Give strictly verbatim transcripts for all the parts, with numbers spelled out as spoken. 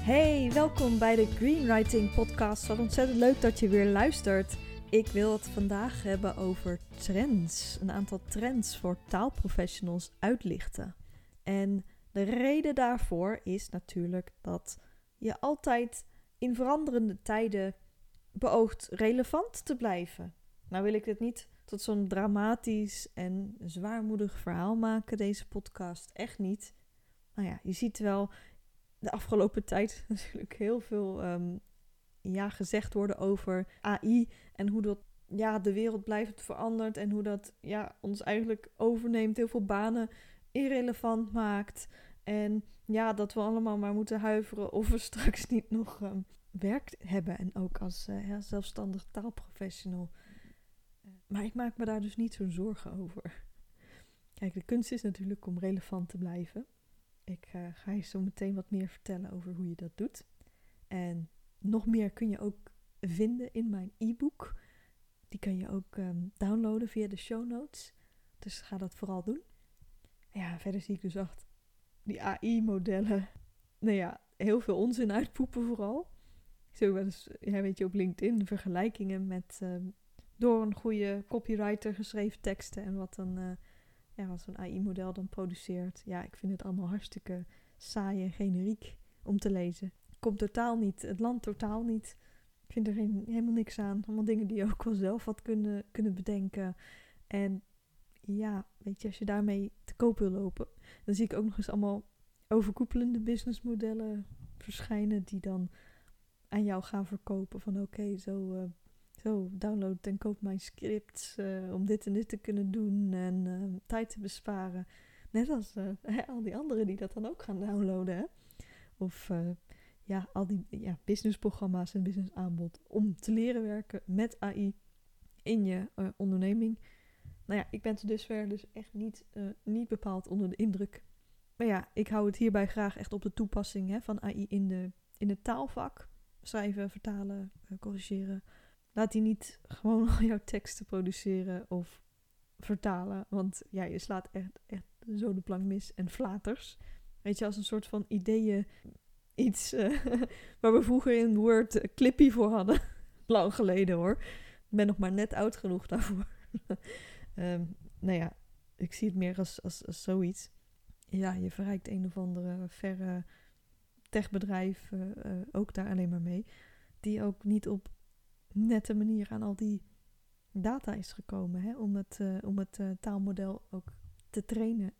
Hey, welkom bij de Greenwriting Podcast. Wat ontzettend leuk dat je weer luistert. Ik wil het vandaag hebben over trends. Een aantal trends voor taalprofessionals uitlichten. En de reden daarvoor is natuurlijk dat je altijd in veranderende tijden beoogt relevant te blijven. Nou wil ik dit niet tot zo'n dramatisch en zwaarmoedig verhaal maken, deze podcast. Echt niet. Nou ja, je ziet wel de afgelopen tijd natuurlijk heel veel um, ja, gezegd worden over A I en hoe dat ja, de wereld blijft verandert en hoe dat ja, ons eigenlijk overneemt, heel veel banen irrelevant maakt. En ja, dat we allemaal maar moeten huiveren of we straks niet nog um, werk hebben. En ook als uh, ja, zelfstandig taalprofessional. Uh, maar ik maak me daar dus niet zo'n zorgen over. Kijk, de kunst is natuurlijk om relevant te blijven. Ik uh, ga je zo meteen wat meer vertellen over hoe je dat doet. En nog meer kun je ook vinden in mijn e-book. Die kan je ook um, downloaden via de show notes. Dus ga dat vooral doen. Ja, verder zie ik dus echt die A I-modellen. Nou ja, heel veel onzin uitpoepen vooral. Ik zie ook wel eens, ja, weet je, op LinkedIn vergelijkingen met um, door een goede copywriter geschreven teksten en wat een... Uh, Ja, wat zo'n A I-model dan produceert. Ja, ik vind het allemaal hartstikke saai en generiek om te lezen. Komt totaal niet. Het land totaal niet. Ik vind er geen, helemaal niks aan. Allemaal dingen die je ook wel zelf had kunnen, kunnen bedenken. En ja, weet je, als je daarmee te koop wil lopen, dan zie ik ook nog eens allemaal overkoepelende businessmodellen verschijnen die dan aan jou gaan verkopen. Van oké, okay, zo... Uh, Zo, download en koop mijn scripts uh, om dit en dit te kunnen doen en uh, tijd te besparen. Net als uh, al die anderen die dat dan ook gaan downloaden. Hè? Of uh, ja, al die ja, businessprogramma's en businessaanbod om te leren werken met A I in je uh, onderneming. Nou ja, ik ben tot dusver dus echt niet, uh, niet bepaald onder de indruk. Maar ja, ik hou het hierbij graag echt op de toepassing hè, van A I in, de, in het taalvak. Schrijven, vertalen, uh, corrigeren. Laat die niet gewoon al jouw teksten produceren of vertalen. Want ja, je slaat echt, echt zo de plank mis en flaters. Weet je, als een soort van ideeën iets uh, waar we vroeger in Word uh, Clippy voor hadden. Lang geleden hoor. Ik ben nog maar net oud genoeg daarvoor. um, nou ja, ik zie het meer als, als, als zoiets. Ja, je verrijkt een of andere verre techbedrijf uh, uh, ook daar alleen maar mee. Die ook niet op nette manier aan al die data is gekomen. Hè, om het, uh, om het uh, taalmodel ook te trainen.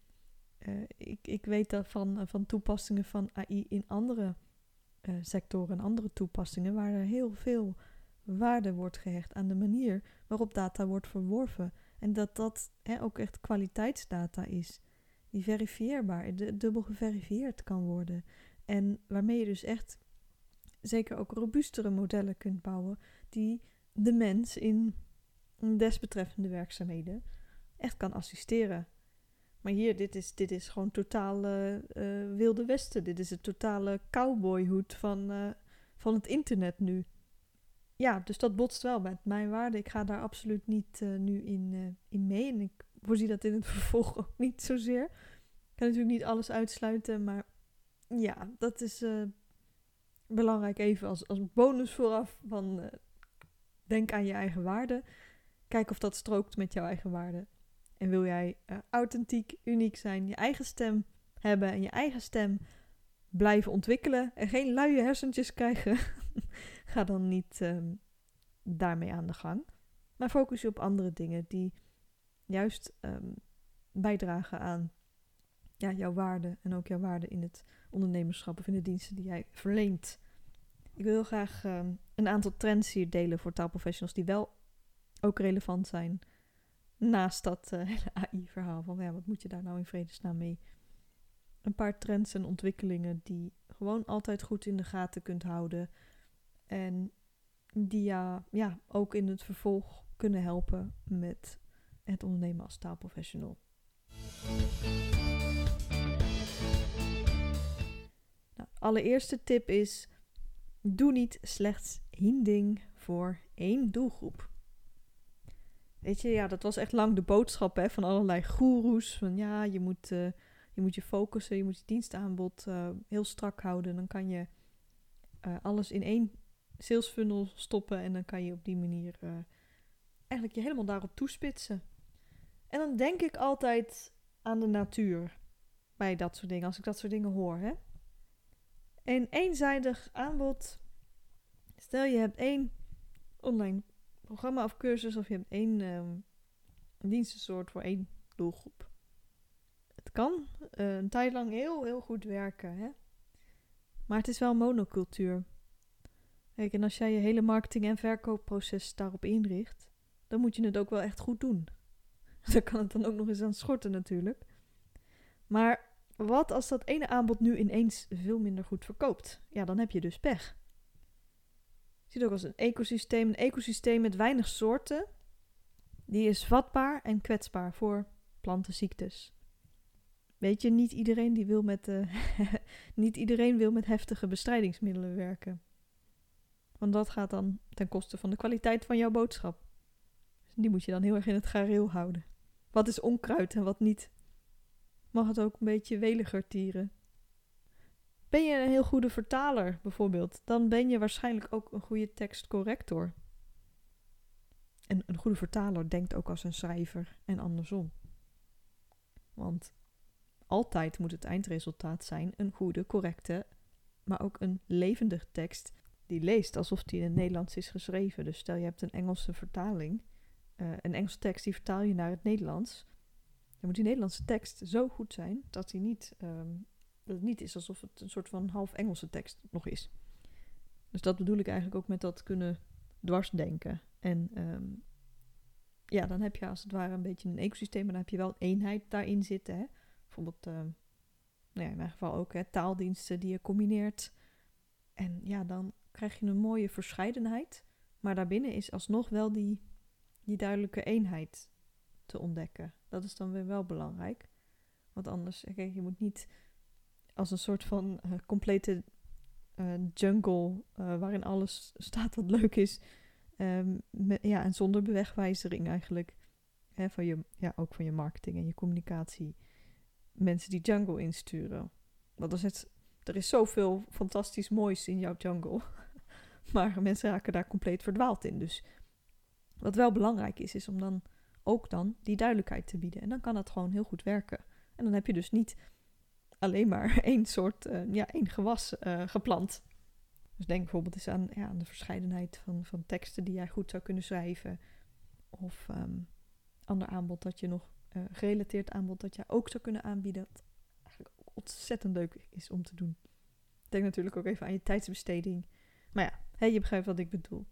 Uh, ik, ik weet dat van, uh, van toepassingen van A I in andere uh, sectoren en andere toepassingen waar er heel veel waarde wordt gehecht aan de manier waarop data wordt verworven. En dat dat hè, ook echt kwaliteitsdata is. Die verifieerbaar, de, dubbel geverifieerd kan worden. En waarmee je dus echt zeker ook robuustere modellen kunt bouwen die de mens in desbetreffende werkzaamheden echt kan assisteren. Maar hier, dit is, dit is gewoon totale uh, Wilde Westen. Dit is het totale cowboyhoed van, uh, van het internet nu. Ja, dus dat botst wel met mijn waarde. Ik ga daar absoluut niet uh, nu in, uh, in mee. En ik voorzie dat in het vervolg ook niet zozeer. Ik kan natuurlijk niet alles uitsluiten, maar ja, dat is... Uh, Belangrijk even als, als bonus vooraf van uh, denk aan je eigen waarde. Kijk of dat strookt met jouw eigen waarde. En wil jij uh, authentiek, uniek zijn, je eigen stem hebben en je eigen stem blijven ontwikkelen en geen luie hersentjes krijgen, ga dan niet um, daarmee aan de gang. Maar focus je op andere dingen die juist um, bijdragen aan ja, jouw waarde en ook jouw waarde in het ondernemerschap of in de diensten die jij verleent. Ik wil heel graag um, een aantal trends hier delen voor taalprofessionals die wel ook relevant zijn. Naast dat uh, hele A I-verhaal van ja, wat moet je daar nou in vredesnaam mee? Een paar trends en ontwikkelingen die gewoon altijd goed in de gaten kunt houden. En die ja, ja, ook in het vervolg kunnen helpen met het ondernemen als taalprofessional. Nou, allereerste tip is: doe niet slechts één ding voor één doelgroep. Weet je, ja, dat was echt lang de boodschap hè, van allerlei goeroes. Van ja, je moet, uh, je moet je focussen, je moet je dienstaanbod uh, heel strak houden. Dan kan je uh, alles in één sales funnel stoppen en dan kan je op die manier uh, eigenlijk je helemaal daarop toespitsen. En dan denk ik altijd aan de natuur bij dat soort dingen, als ik dat soort dingen hoor. Hè? Een eenzijdig aanbod, stel je hebt één online programma of cursus of je hebt één um, dienstensoort voor één doelgroep. Het kan uh, een tijd lang heel, heel goed werken, hè? Maar het is wel monocultuur. Kijk, en als jij je hele marketing- en verkoopproces daarop inricht, dan moet je het ook wel echt goed doen. Daar kan het dan ook nog eens aan schorten natuurlijk. Maar wat als dat ene aanbod nu ineens veel minder goed verkoopt? Ja, dan heb je dus pech. Je ziet ook als een ecosysteem. Een ecosysteem met weinig soorten, die is vatbaar en kwetsbaar voor plantenziektes. Weet je, niet iedereen die wil met uh, niet iedereen wil met heftige bestrijdingsmiddelen werken. Want dat gaat dan ten koste van de kwaliteit van jouw boodschap. Dus die moet je dan heel erg in het gareel houden. Wat is onkruid en wat niet? Mag het ook een beetje weliger tieren? Ben je een heel goede vertaler bijvoorbeeld, dan ben je waarschijnlijk ook een goede tekstcorrector. En een goede vertaler denkt ook als een schrijver en andersom. Want altijd moet het eindresultaat zijn een goede, correcte, maar ook een levendige tekst die leest alsof die in het Nederlands is geschreven. Dus stel je hebt een Engelse vertaling, uh, een Engelse tekst die vertaal je naar het Nederlands. Dan moet die Nederlandse tekst zo goed zijn dat, die niet, um, dat het niet is alsof het een soort van half Engelse tekst nog is. Dus dat bedoel ik eigenlijk ook met dat kunnen dwarsdenken. En um, ja, dan heb je als het ware een beetje een ecosysteem, maar dan heb je wel een eenheid daarin zitten. Hè? Bijvoorbeeld, uh, nou ja, in mijn geval ook hè, taaldiensten die je combineert. En ja, dan krijg je een mooie verscheidenheid. Maar daarbinnen is alsnog wel die, die duidelijke eenheid te ontdekken. Dat is dan weer wel belangrijk. Want anders, kijk, je moet niet als een soort van uh, complete uh, jungle uh, waarin alles staat wat leuk is. Um, met, ja, en zonder bewegwijzering eigenlijk. Hè, van je, ja, ook van je marketing en je communicatie. Mensen die jungle insturen. Want er, zit, er is zoveel fantastisch moois in jouw jungle. Maar mensen raken daar compleet verdwaald in. Dus wat wel belangrijk is, is om dan ook dan die duidelijkheid te bieden. En dan kan dat gewoon heel goed werken. En dan heb je dus niet alleen maar één soort, uh, ja, één gewas uh, geplant. Dus denk bijvoorbeeld eens aan, ja, aan de verscheidenheid van, van teksten die jij goed zou kunnen schrijven. Of um, ander aanbod dat je nog, uh, gerelateerd aanbod dat jij ook zou kunnen aanbieden. Wat eigenlijk ook ontzettend leuk is om te doen. Denk natuurlijk ook even aan je tijdsbesteding. Maar ja, hè, je begrijpt wat ik bedoel.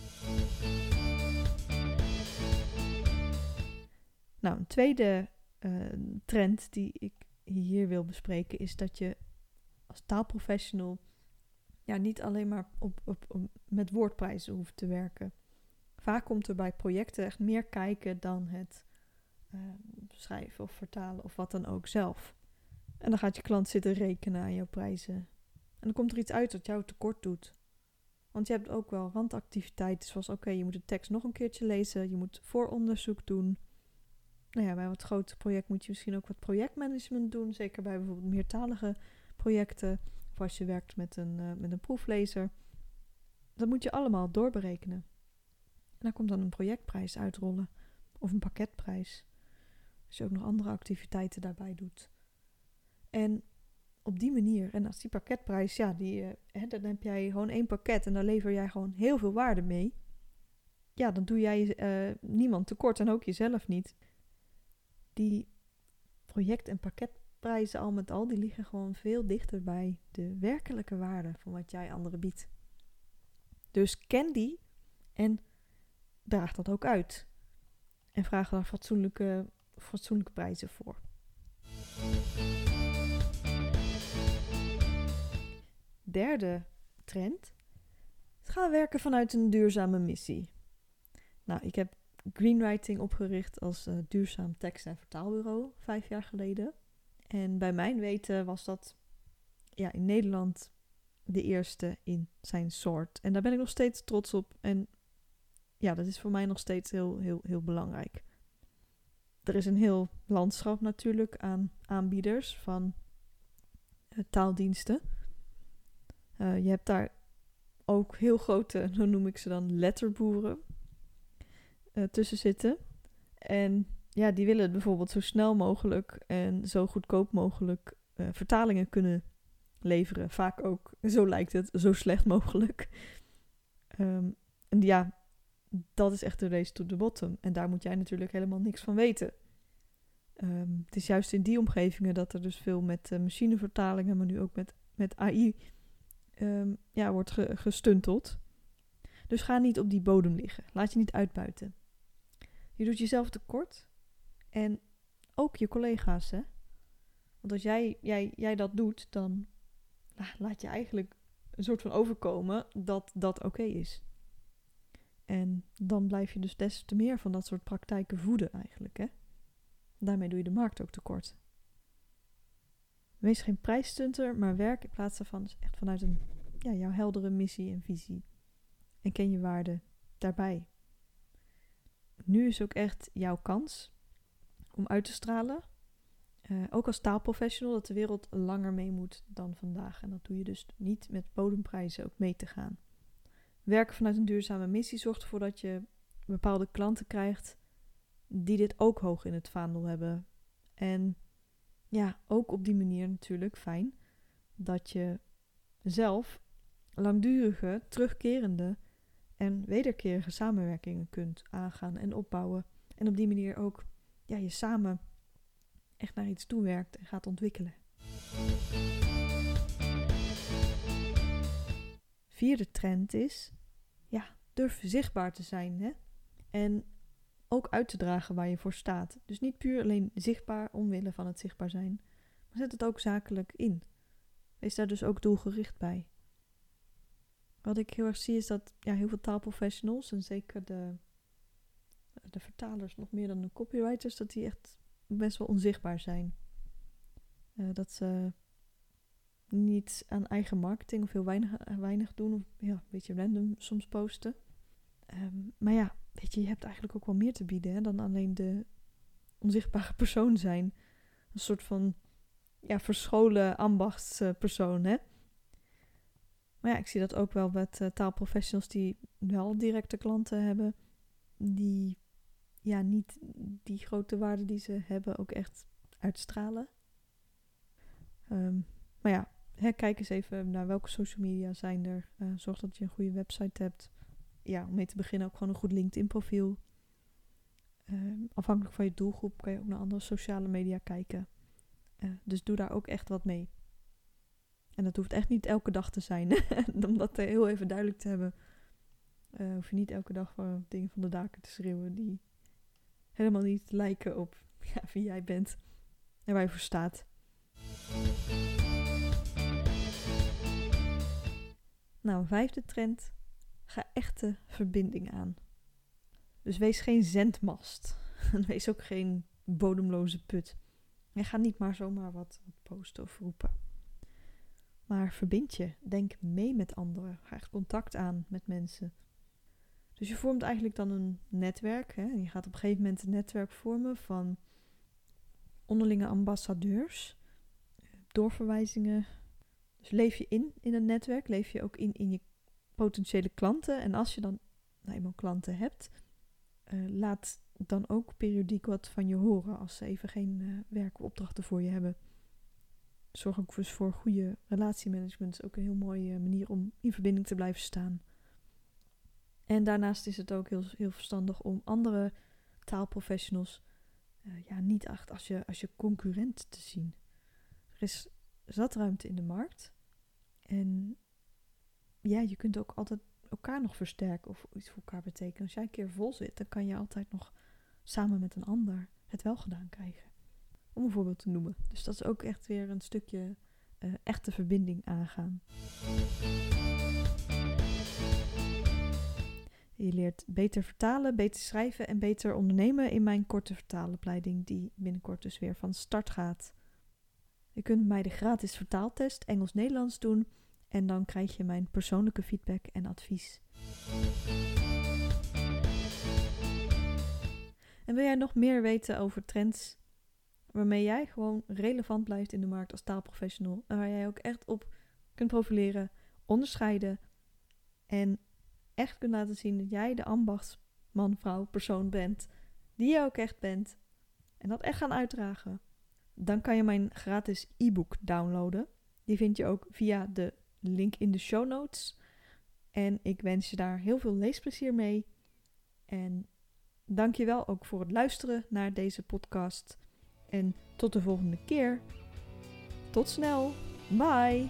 Nou, een tweede uh, trend die ik hier wil bespreken is dat je als taalprofessional ja, niet alleen maar op, op, op, met woordprijzen hoeft te werken. Vaak komt er bij projecten echt meer kijken dan het uh, schrijven of vertalen of wat dan ook zelf. En dan gaat je klant zitten rekenen aan jouw prijzen. En dan komt er iets uit dat jou tekort doet. Want je hebt ook wel randactiviteiten zoals oké, okay, je moet de tekst nog een keertje lezen, je moet vooronderzoek doen. Nou ja, bij wat groter project moet je misschien ook wat projectmanagement doen. Zeker bij bijvoorbeeld meertalige projecten. Of als je werkt met een, uh, met een proeflezer. Dat moet je allemaal doorberekenen. En daar komt dan een projectprijs uitrollen. Of een pakketprijs. Als je ook nog andere activiteiten daarbij doet. En op die manier, en als die pakketprijs, ja, die, uh, hè, dan heb jij gewoon één pakket. En daar lever jij gewoon heel veel waarde mee. Ja, dan doe jij uh, niemand tekort en ook jezelf niet. Die project- en pakketprijzen al met al, die liggen gewoon veel dichter bij de werkelijke waarde van wat jij anderen biedt. Dus ken die en draag dat ook uit. En vraag daar fatsoenlijke, fatsoenlijke prijzen voor. Derde trend. Het gaan werken vanuit een duurzame missie. Nou, ik heb Greenwriting opgericht als uh, duurzaam tekst- en vertaalbureau vijf jaar geleden. En bij mijn weten was dat ja, in Nederland de eerste in zijn soort. En daar ben ik nog steeds trots op. En ja, dat is voor mij nog steeds heel, heel, heel belangrijk. Er is een heel landschap natuurlijk aan aanbieders van uh, taaldiensten. Uh, je hebt daar ook heel grote, zo noem ik ze dan, letterboeren uh, tussen zitten. En ja, die willen bijvoorbeeld zo snel mogelijk en zo goedkoop mogelijk uh, vertalingen kunnen leveren. Vaak ook, zo lijkt het, zo slecht mogelijk. Um, en ja, dat is echt de race to the bottom. En daar moet jij natuurlijk helemaal niks van weten. Um, het is juist in die omgevingen dat er dus veel met uh, machinevertalingen, maar nu ook met, met A I, um, ja, wordt ge- gestunteld. Dus ga niet op die bodem liggen. Laat je niet uitbuiten. Je doet jezelf tekort. En ook je collega's, hè. Want als jij, jij, jij dat doet, dan nou, laat je eigenlijk een soort van overkomen dat dat oké okay is. En dan blijf je dus des te meer van dat soort praktijken voeden eigenlijk, hè. Daarmee doe je de markt ook tekort. Wees geen prijsstunter, maar werk in plaats daarvan dus echt vanuit een, ja, jouw heldere missie en visie. En ken je waarde daarbij. Nu is ook echt jouw kans om uit te stralen. Uh, ook als taalprofessional, dat de wereld langer mee moet dan vandaag. En dat doe je dus niet met bodemprijzen ook mee te gaan. Werken vanuit een duurzame missie zorgt ervoor dat je bepaalde klanten krijgt die dit ook hoog in het vaandel hebben. En ja, ook op die manier natuurlijk fijn dat je zelf langdurige, terugkerende en wederkerige samenwerkingen kunt aangaan en opbouwen. En op die manier ook ja, je samen echt naar iets toe werkt en gaat ontwikkelen. Vierde trend is, ja, durf zichtbaar te zijn, hè? En ook uit te dragen waar je voor staat. Dus niet puur alleen zichtbaar omwille van het zichtbaar zijn, maar zet het ook zakelijk in. Wees daar dus ook doelgericht bij. Wat ik heel erg zie is dat ja, heel veel taalprofessionals, en zeker de, de vertalers nog meer dan de copywriters, dat die echt best wel onzichtbaar zijn. Uh, dat ze niet aan eigen marketing of heel weinig, weinig doen. Of ja, een beetje random soms posten. Um, maar ja, weet je, je hebt eigenlijk ook wel meer te bieden hè, dan alleen de onzichtbare persoon zijn. Een soort van ja, verscholen ambachtspersoon, hè. Maar ja, ik zie dat ook wel met uh, taalprofessionals die wel directe klanten hebben. Die ja, niet die grote waarde die ze hebben ook echt uitstralen. Um, maar ja, hè, kijk eens even naar welke social media zijn er. Uh, zorg dat je een goede website hebt. Ja, om mee te beginnen ook gewoon een goed LinkedIn profiel. Uh, afhankelijk van je doelgroep kan je ook naar andere sociale media kijken. Uh, dus doe daar ook echt wat mee. En dat hoeft echt niet elke dag te zijn. Om dat heel even duidelijk te hebben. Uh, hoef je niet elke dag voor dingen van de daken te schreeuwen die helemaal niet lijken op ja, wie jij bent en waar je voor staat. Nou, vijfde trend. Ga echte verbinding aan. Dus wees geen zendmast. En wees ook geen bodemloze put. En ga niet maar zomaar wat, wat posten of roepen. Maar verbind je. Denk mee met anderen. Ga echt contact aan met mensen. Dus je vormt eigenlijk dan een netwerk. Hè? Je gaat op een gegeven moment een netwerk vormen van onderlinge ambassadeurs. Doorverwijzingen. Dus leef je in in een netwerk. Leef je ook in in je potentiële klanten. En als je dan nou eenmaal klanten hebt, uh, laat dan ook periodiek wat van je horen als ze even geen uh, werk of opdrachten voor je hebben. Zorg ook dus voor goede relatiemanagement. Dat is ook een heel mooie manier om in verbinding te blijven staan. En daarnaast is het ook heel, heel verstandig om andere taalprofessionals uh, ja, niet echt als je, als je concurrent te zien. Er is zat ruimte in de markt. En ja, je kunt ook altijd elkaar nog versterken of iets voor elkaar betekenen. Als jij een keer vol zit, dan kan je altijd nog samen met een ander het wel gedaan krijgen. Om een voorbeeld te noemen. Dus dat is ook echt weer een stukje uh, echte verbinding aangaan. Je leert beter vertalen, beter schrijven en beter ondernemen in mijn korte vertaalopleiding die binnenkort dus weer van start gaat. Je kunt mij de gratis vertaaltest Engels-Nederlands doen en dan krijg je mijn persoonlijke feedback en advies. En wil jij nog meer weten over trends waarmee jij gewoon relevant blijft in de markt als taalprofessional en waar jij ook echt op kunt profileren, onderscheiden En echt kunt laten zien dat jij de ambachtsman, vrouw, persoon bent. Die je ook echt bent. En dat echt gaan uitdragen. Dan kan je mijn gratis e-book downloaden. Die vind je ook via de link in de show notes. En ik wens je daar heel veel leesplezier mee. En dank je wel ook voor het luisteren naar deze podcast. En tot de volgende keer. Tot snel. Bye.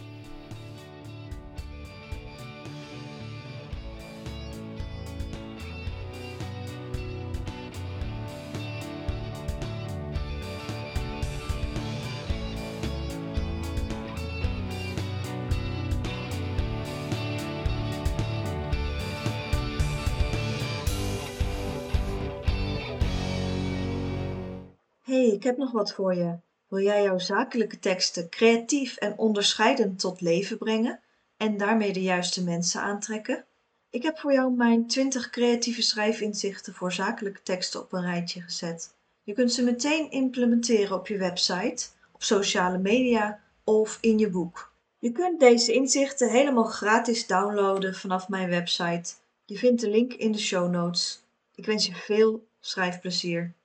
Hey, ik heb nog wat voor je. Wil jij jouw zakelijke teksten creatief en onderscheidend tot leven brengen en daarmee de juiste mensen aantrekken? Ik heb voor jou mijn twintig creatieve schrijfinzichten voor zakelijke teksten op een rijtje gezet. Je kunt ze meteen implementeren op je website, op sociale media of in je boek. Je kunt deze inzichten helemaal gratis downloaden vanaf mijn website. Je vindt de link in de show notes. Ik wens je veel schrijfplezier.